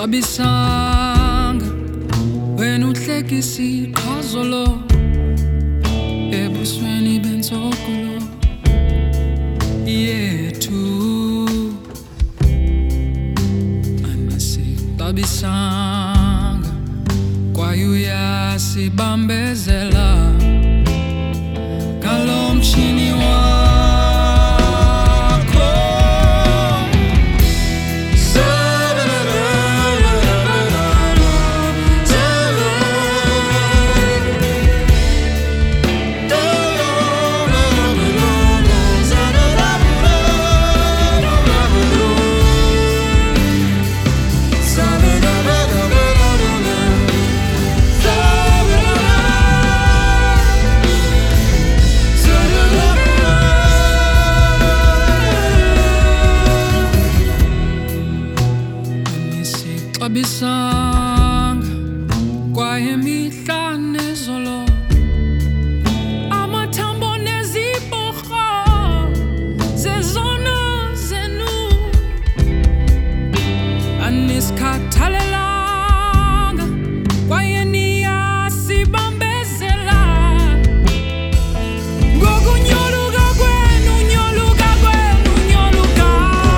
Xabisanga wena uhlekisa iqhazolo ebusweni bensokolo yethu anasixabisanga kwaye uyasibambezela ngalo mtshini Xabisanga kwaye mihla nezolo amathambo neziporho zezona zenu anisikhathalelanga kwaye niyasibambezela ngokunyoluka kwenu nyoluka kwenu nyoluka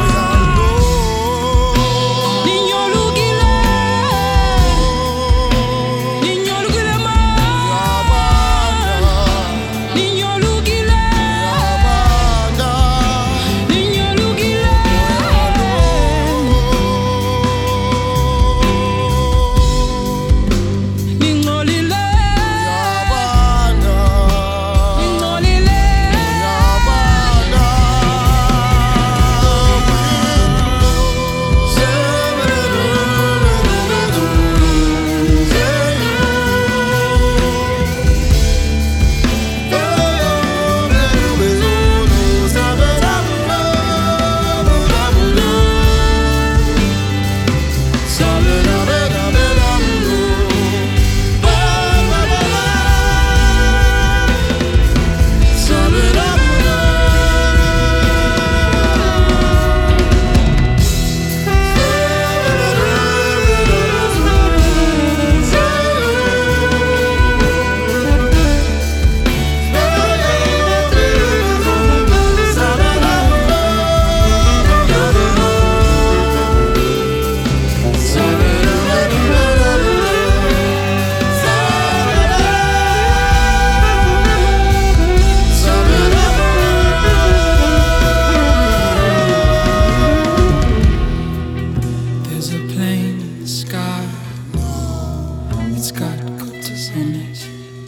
It's got cutters in it.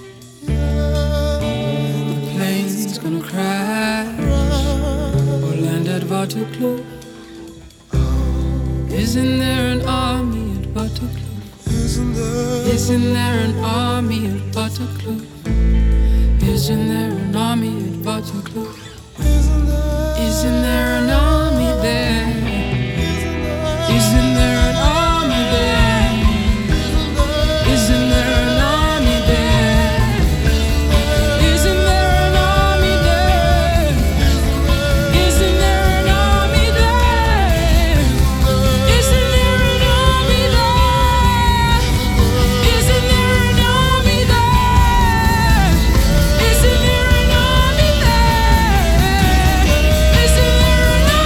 The plane's gonna crash or land at Waterkloof. Isn't there an army at Waterkloof? Isn't there an army at Waterkloof? Isn't there an army at Waterkloof? Isn't there an army there? Isn't there an army there? Isn't there an army there? Isn't there an army there? Isn't there an army there? Isn't there an army there? Isn't there an army there? Isn't there an army there? Isn't there an army?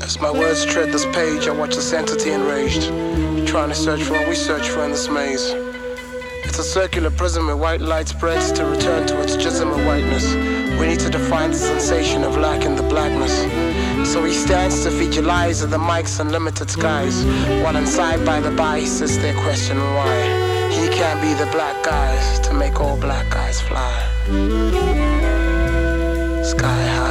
As my words tread this page, I watch this entity enraged, trying to search for what we search for in this maze. It's a circular prism where white light spreads to return to its jism of whiteness. We need to define the sensation of lack in the blackness. So he stands to feed your lies of the mic's unlimited skies, while inside by the by he sits there questioning why he can't be the black guys to make all black guys fly. Sky high.